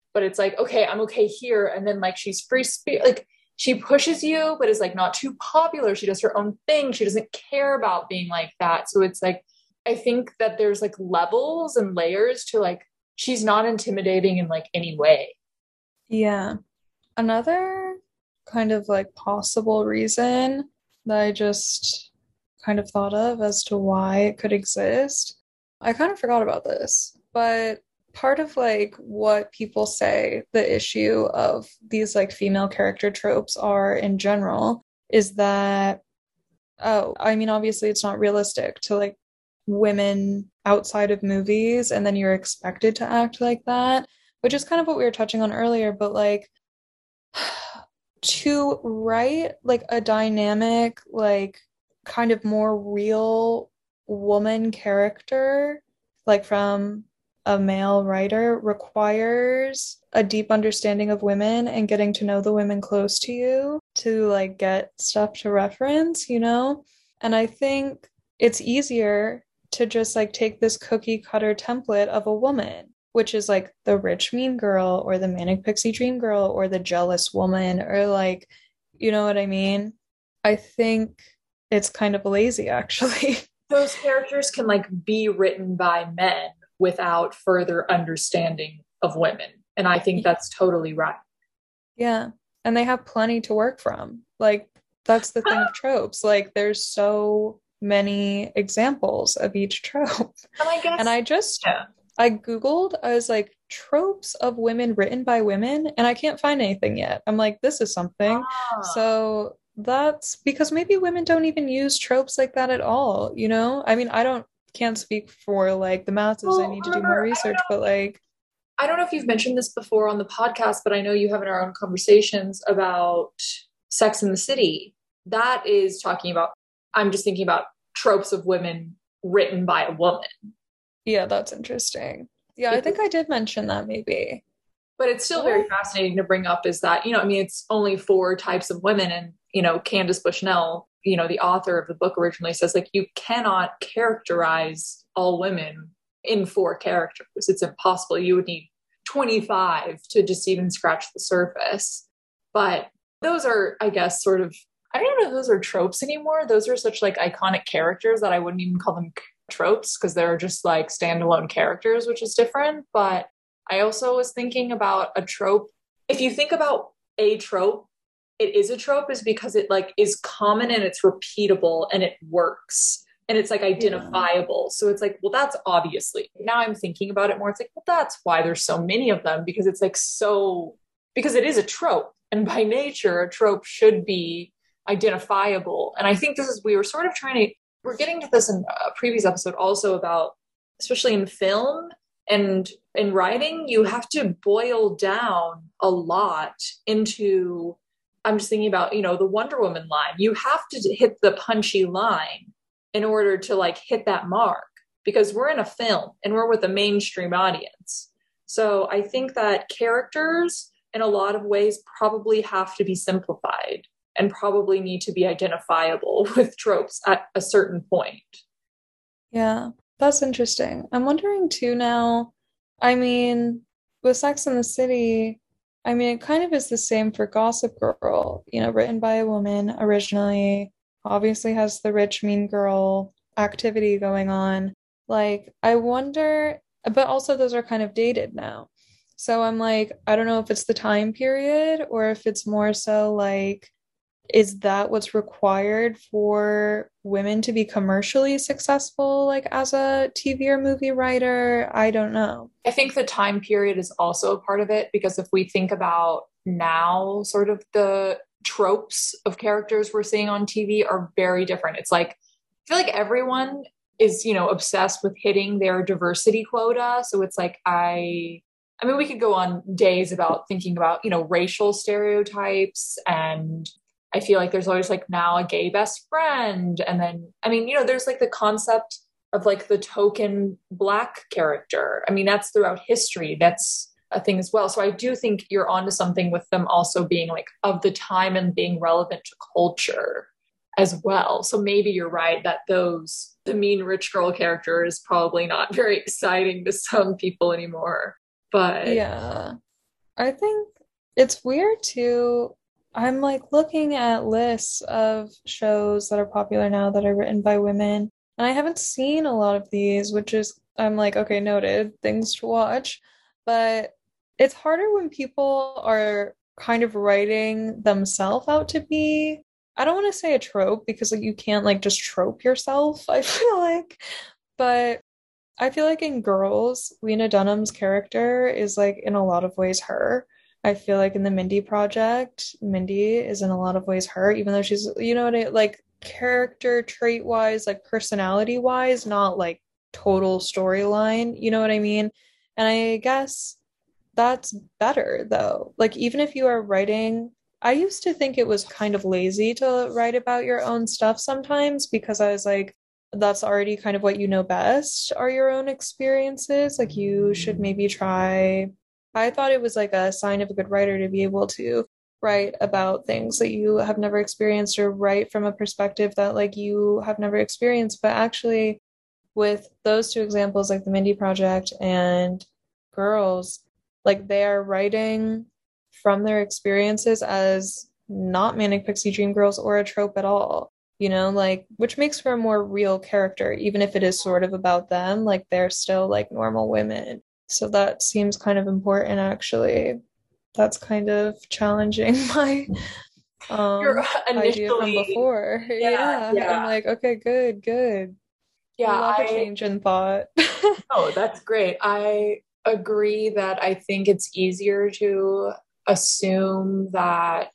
but it's like, okay, I'm okay here. And then like she's free spirit, like she pushes you, but is like not too popular. She does her own thing. She doesn't care about being like that. So it's like, I think that there's like levels and layers to like, she's not intimidating in like any way. Yeah. Another kind of like possible reason that I just kind of thought of as to why it could exist. I kind of forgot about this, but part of like what people say the issue of these like female character tropes are in general is that, oh, I mean, obviously it's not realistic to like women outside of movies and then you're expected to act like that, which is kind of what we were touching on earlier, but like to write like a dynamic, like kind of more real woman character, like from a male writer, requires a deep understanding of women and getting to know the women close to you to like get stuff to reference, you know? And I think it's easier to just like take this cookie cutter template of a woman, which is like the rich mean girl or the manic pixie dream girl or the jealous woman or like, you know what I mean? I think it's kind of lazy actually. Those characters can like be written by men without further understanding of women. And I think that's totally right. Yeah. And they have plenty to work from. Like, that's the thing of tropes. Like, there's so many examples of each trope. And I guess, and I just, yeah. I Googled, I was like, tropes of women written by women, and I can't find anything yet. I'm like, this is something. Ah. So that's because maybe women don't even use tropes like that at all, you know? I mean, I don't, can't speak for like the masses. Well, I need to remember, do more research, but like, I don't know if you've mentioned this before on the podcast, but I know you have in our own conversations about Sex and the City. That is talking about, I'm just thinking about tropes of women written by a woman. Yeah, that's interesting. Yeah, I think I did mention that maybe. But it's still very fascinating to bring up is that, you know, I mean, it's only four types of women. And, you know, Candace Bushnell, you know, the author of the book originally says, like, you cannot characterize all women in four characters. It's impossible. You would need twenty-five to just even scratch the surface. But those are, I guess, sort of, I don't know if those are tropes anymore. Those are such like iconic characters that I wouldn't even call them tropes because they're just like standalone characters, which is different. But I also was thinking about a trope. If you think about a trope, it is a trope is because it like is common and it's repeatable and it works and it's like identifiable. Yeah. So it's like, well, that's obviously, now I'm thinking about it more. It's like, well, that's why there's so many of them, because it's like so, because it is a trope, and by nature, a trope should be identifiable. And I think this is, we were sort of trying to, we're getting to this in a previous episode also about, especially in film and in writing, you have to boil down a lot into, I'm just thinking about, you know, the Wonder Woman line. You have to hit the punchy line in order to like hit that mark, because we're in a film and we're with a mainstream audience. So I think that characters in a lot of ways probably have to be simplified and probably need to be identifiable with tropes at a certain point. Yeah, that's interesting. I'm wondering too now, I mean, with Sex and the City, I mean, it kind of is the same for Gossip Girl, you know, written by a woman originally, obviously has the rich mean girl activity going on. Like, I wonder, but also those are kind of dated now. So I'm like, I don't know if it's the time period or if it's more so like, is that what's required for women to be commercially successful, like as a T V or movie writer? I don't know. I think the time period is also a part of it, because if we think about now, sort of the tropes of characters we're seeing on T V are very different. It's like, I feel like everyone is, you know, obsessed with hitting their diversity quota. So it's like, I, I mean, we could go on days about thinking about, you know, racial stereotypes, and I feel like there's always like now a gay best friend. And then, I mean, you know, there's like the concept of like the token Black character. I mean, that's throughout history. That's a thing as well. So I do think you're onto something with them also being like of the time and being relevant to culture as well. So maybe you're right that those, the mean rich girl character is probably not very exciting to some people anymore. But yeah. I think it's weird too. I'm like looking at lists of shows that are popular now that are written by women, and I haven't seen a lot of these, which is, I'm like, okay, noted, things to watch. But it's harder when people are kind of writing themselves out to be, I don't want to say a trope because like you can't like just trope yourself, I feel like. But I feel like in Girls, Lena Dunham's character is like in a lot of ways her. I feel like in the Mindy Project, Mindy is in a lot of ways her, even though she's, you know what I like, character trait wise, like personality wise, not like total storyline, you know what I mean? And I guess that's better though. Like, even if you are writing, I used to think it was kind of lazy to write about your own stuff sometimes because I was like, that's already kind of what you know best are your own experiences. Like, you should maybe try. I thought it was like a sign of a good writer to be able to write about things that you have never experienced or write from a perspective that like you have never experienced. But actually, with those two examples, like the Mindy Project and Girls, like they are writing from their experiences as not Manic Pixie Dream Girls or a trope at all, you know, like, which makes for a more real character, even if it is sort of about them, like they're still like normal women. So that seems kind of important, actually. That's kind of challenging my You're um idea from initially, before. yeah, Yeah, I'm yeah, like, okay, good, good. yeah. Love a I change in thought. Oh, that's great. I agree that I think it's easier to assume that,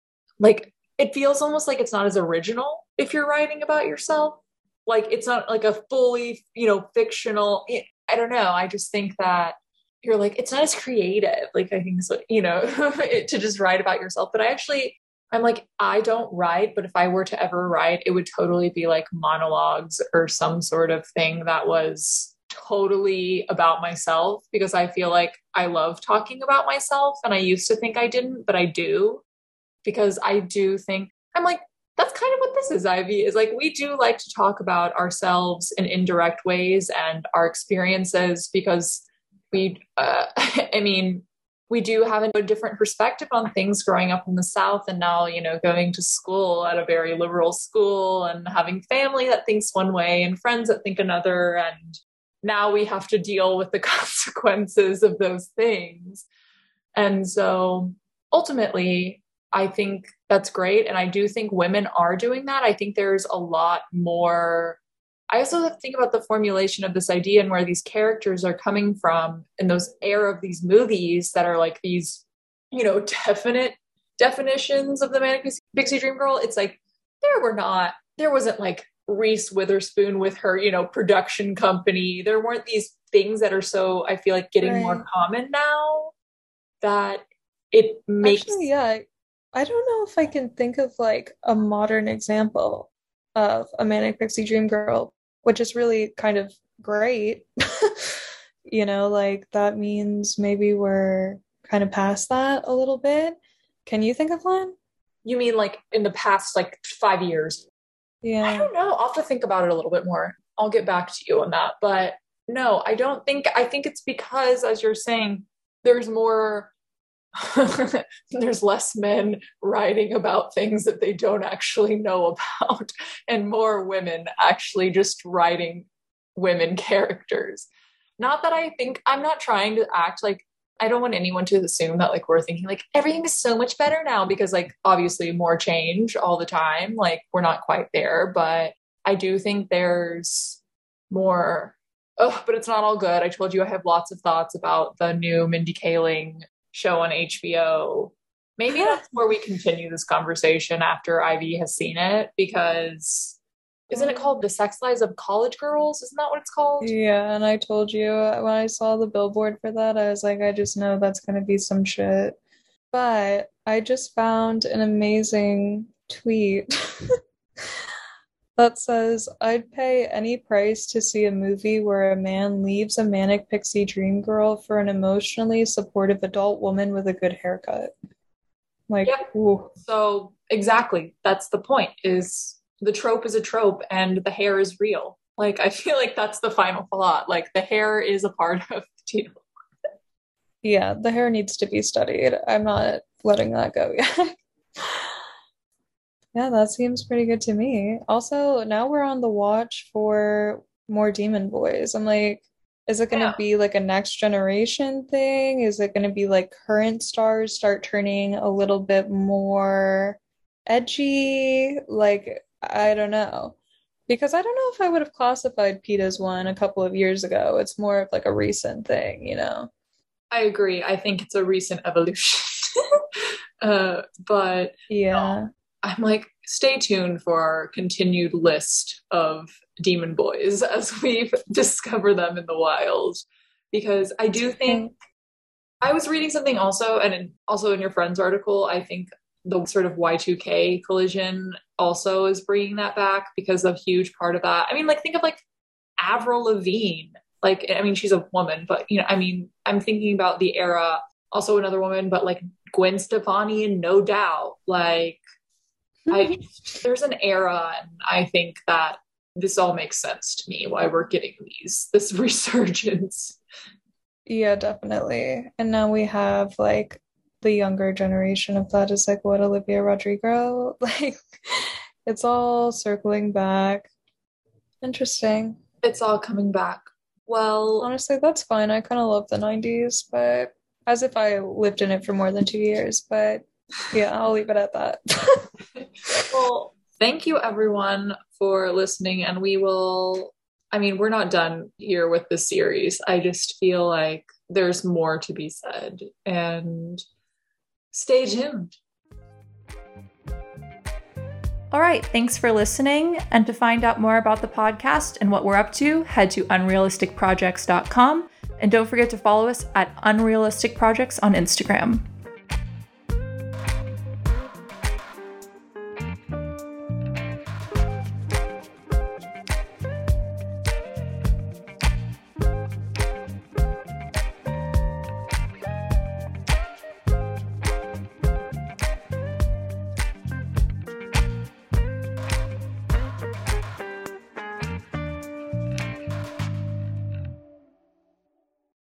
like, it feels almost like it's not as original if you're writing about yourself. Like, it's not like a fully, you know, fictional. I don't know. I just think that you're like, it's not as creative. Like, I think so, you know, to just write about yourself. But I actually, I'm like, I don't write, but if I were to ever write, it would totally be like monologues or some sort of thing that was totally about myself because I feel like I love talking about myself. And I used to think I didn't, but I do because I do think I'm like, that's kind of what this is, Ivy, is like we do like to talk about ourselves in indirect ways and our experiences because we, uh, I mean, we do have a different perspective on things growing up in the South and now, you know, going to school at a very liberal school and having family that thinks one way and friends that think another. And now we have to deal with the consequences of those things. And so ultimately, I think that's great. And I do think women are doing that. I think there's a lot more. I also have to think about the formulation of this idea and where these characters are coming from in those era of these movies that are like these, you know, definite definitions of the Manic Pixie Dream Girl. It's like there were not, there wasn't like Reese Witherspoon with her, you know, production company. There weren't these things that are so, I feel like getting Right. more common now that it makes. Actually, yeah, I don't know if I can think of like a modern example of a Manic Pixie Dream Girl, which is really kind of great. You know, like that means maybe we're kind of past that a little bit. Can you think of one? You mean like in the past like five years? I Yeah. don't know. I'll have to think about it a little bit more. I'll get back to you on that. But no, I don't think, I think it's because, as you're saying, there's more, there's less men writing about things that they don't actually know about, and more women actually just writing women characters. Not that I think, I'm not trying to act like, I don't want anyone to assume that like we're thinking like everything is so much better now because like obviously more change all the time. Like we're not quite there, but I do think there's more. Oh, but it's not all good. I told you I have lots of thoughts about the new Mindy Kaling show on H B O. Maybe that's where we continue this conversation after Ivy has seen it because isn't it called The Sex Lives of College Girls? Isn't that what it's called? Yeah, and I told you when I saw the billboard for that, I was like, I just know that's gonna be some shit. But I just found an amazing tweet that says, I'd pay any price to see a movie where a man leaves a manic pixie dream girl for an emotionally supportive adult woman with a good haircut. Like, Yep. ooh. So exactly, that's the point, is the trope is a trope and the hair is real. Like, I feel like that's the final thought. Like, the hair is a part of the deal. Yeah, the hair needs to be studied. I'm not letting that go yet. Yeah, that seems pretty good to me. Also, now we're on the watch for more Demon Boys. I'm like, is it going Yeah. to be like a next generation thing? Is it going to be like current stars start turning a little bit more edgy? Like, I don't know. Because I don't know if I would have classified Pete as one a couple of years ago. It's more of like a recent thing, you know? I agree. I think it's a recent evolution. uh, but Yeah. I'm like, stay tuned for our continued list of demon boys as we discover them in the wild. Because I do think I was reading something also, and in, also in your friend's article, I think the sort of Y two K collision also is bringing that back because a huge part of that. I mean, like, think of like Avril Lavigne. Like, I mean, she's a woman, but, you know, I mean, I'm thinking about the era, also another woman, but like Gwen Stefani and No Doubt. Like, I there's an era, and I think that this all makes sense to me why we're getting these this resurgence. Yeah, definitely. And now we have like the younger generation of that is like what Olivia Rodrigo. Like it's all circling back. Interesting. It's all coming back. Well, Honestly, that's fine. I kind of love the nineties, but as if I lived in it for more than two years. But yeah, I'll leave it at that. well, thank you everyone for listening, and we will. I mean, we're not done here with the series. I just feel like there's more to be said, and stay tuned. All right, thanks for listening. And to find out more about the podcast and what we're up to, head to unrealistic projects dot com. And don't forget to follow us at Unrealistic Projects on Instagram.